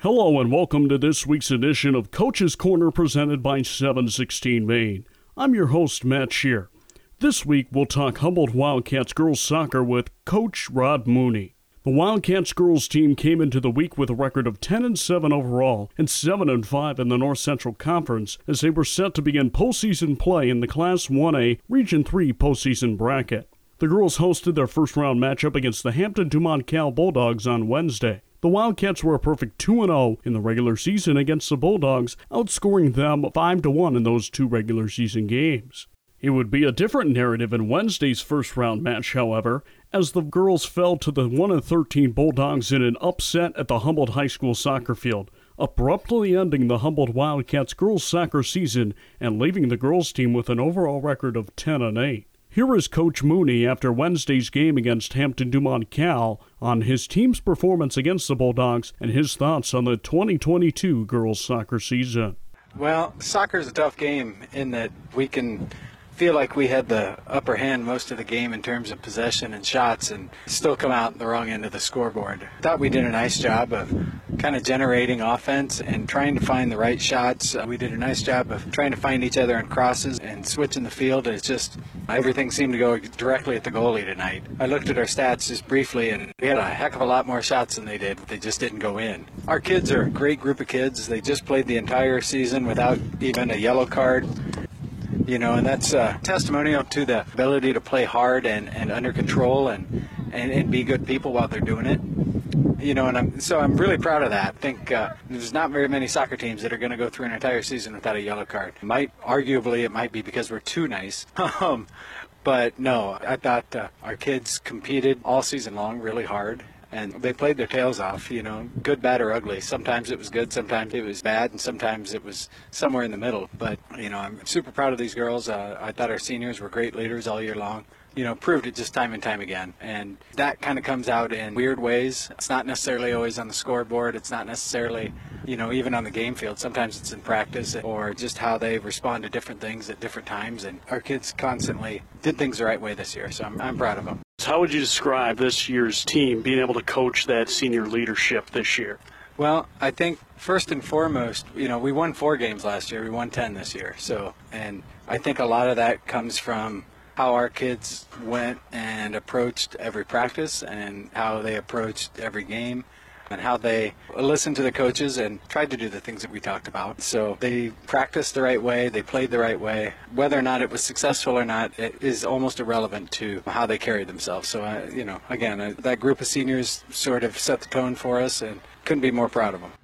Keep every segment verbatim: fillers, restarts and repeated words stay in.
Hello and welcome to this week's edition of Coach's Corner presented by seven sixteen Maine. I'm your host, Matt Shear. This week we'll talk Humboldt Wildcats girls soccer with Coach Rod Mooney. The Wildcats girls team came into the week with a record of ten and seven overall and seven and five in the North Central Conference as they were set to begin postseason play in the Class one A Region three postseason bracket. The girls hosted their first round matchup against the Hampton-Dumont Cal Bulldogs on Wednesday. The Wildcats were a perfect two and oh in the regular season against the Bulldogs, outscoring them five to one in those two regular season games. It would be a different narrative in Wednesday's first-round match, however, as the girls fell to the one and thirteen Bulldogs in an upset at the Humboldt High School soccer field, abruptly ending the Humboldt Wildcats girls soccer season and leaving the girls team with an overall record of ten and eight. Here is Coach Mooney after Wednesday's game against Hampton-Dumont Cal on his team's performance against the Bulldogs and his thoughts on the twenty twenty-two girls soccer season. Well, soccer is a tough game in that we can feel like we had the upper hand most of the game in terms of possession and shots and still come out the wrong end of the scoreboard. Thought we did a nice job of kind of generating offense and trying to find the right shots. Uh, we did a nice job of trying to find each other on crosses and switching the field. It's just everything seemed to go directly at the goalie tonight. I looked at our stats just briefly and we had a heck of a lot more shots than they did. They just didn't go in. Our kids are a great group of kids. They just played the entire season without even a yellow card. You know, and that's a testimonial to the ability to play hard and, and under control and, and, and be good people while they're doing it. You know, and I'm, so I'm really proud of that. I think uh, there's not very many soccer teams that are going to go through an entire season without a yellow card. Might arguably, it might be because we're too nice. um, but no, I thought uh, our kids competed all season long really hard. And they played their tails off, you know, good, bad, or ugly. Sometimes it was good, sometimes it was bad, and sometimes it was somewhere in the middle. But, you know, I'm super proud of these girls. Uh, I thought our seniors were great leaders all year long. You know, proved it just time and time again. And that kind of comes out in weird ways. It's not necessarily always on the scoreboard. It's not necessarily, you know, even on the game field. Sometimes it's in practice or just how they respond to different things at different times. And our kids constantly did things the right way this year, so I'm, I'm proud of them. How would you describe this year's team being able to coach that senior leadership this year? Well, I think first and foremost, you know, we won four games last year. We won ten this year. So, and I think a lot of that comes from how our kids went and approached every practice and how they approached every game and how they listened to the coaches and tried to do the things that we talked about. So they practiced the right way, they played the right way. Whether or not it was successful or not, it is almost irrelevant to how they carried themselves. So, uh, you know, again, uh, that group of seniors sort of set the tone for us and couldn't be more proud of them.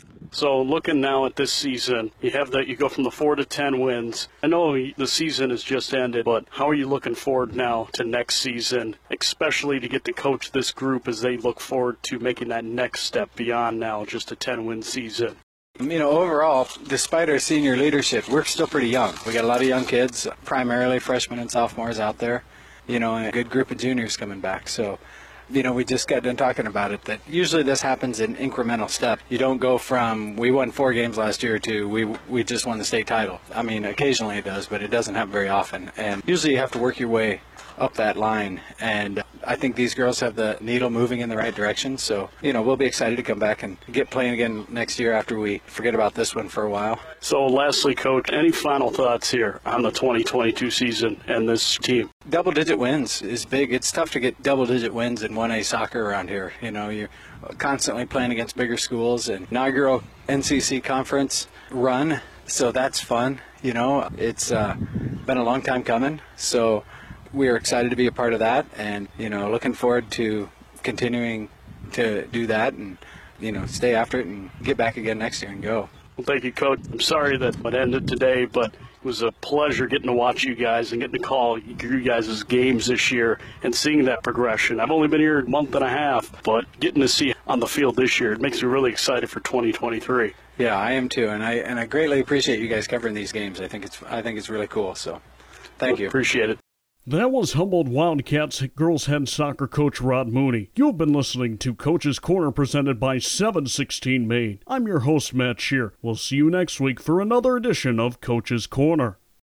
So looking now at this season, you have that you go from the four to ten wins. I know the season has just ended, but how are you looking forward now to next season, especially to get to coach this group as they look forward to making that next step beyond now just a ten-win season? You know, overall, despite our senior leadership, we're still pretty young. We got a lot of young kids, primarily freshmen and sophomores out there, you know, and a good group of juniors coming back. So, you know, we just got done talking about it, that usually this happens in incremental steps. You don't go from, we won four games last year, to we we just won the state title. I mean, occasionally it does, but it doesn't happen very often. And usually you have to work your way up that line. And I think these girls have the needle moving in the right direction. So, you know, we'll be excited to come back and get playing again next year after we forget about this one for a while. So lastly, Coach, any final thoughts here on the twenty twenty-two season and this team? Double-digit wins is big. It's tough to get double-digit wins in one A soccer around here. You know, you're constantly playing against bigger schools and inaugural N C C conference run, so that's fun. You know, it's uh, been a long time coming, so we're excited to be a part of that and, you know, looking forward to continuing to do that and, you know, stay after it and get back again next year and go. Well, thank you, Coach. I'm sorry that it ended today, but it was a pleasure getting to watch you guys and getting to call you guys' games this year and seeing that progression. I've only been here a month and a half, but getting to see on the field this year, it makes me really excited for twenty twenty-three. Yeah, I am too, and I and I greatly appreciate you guys covering these games. I think it's I think it's really cool. So, thank well, you. Appreciate it. That was Humboldt Wildcats girls head soccer coach Rod Mooney. You've been listening to Coach's Corner presented by seven sixteen Maine. I'm your host, Matt Shear. We'll see you next week for another edition of Coach's Corner.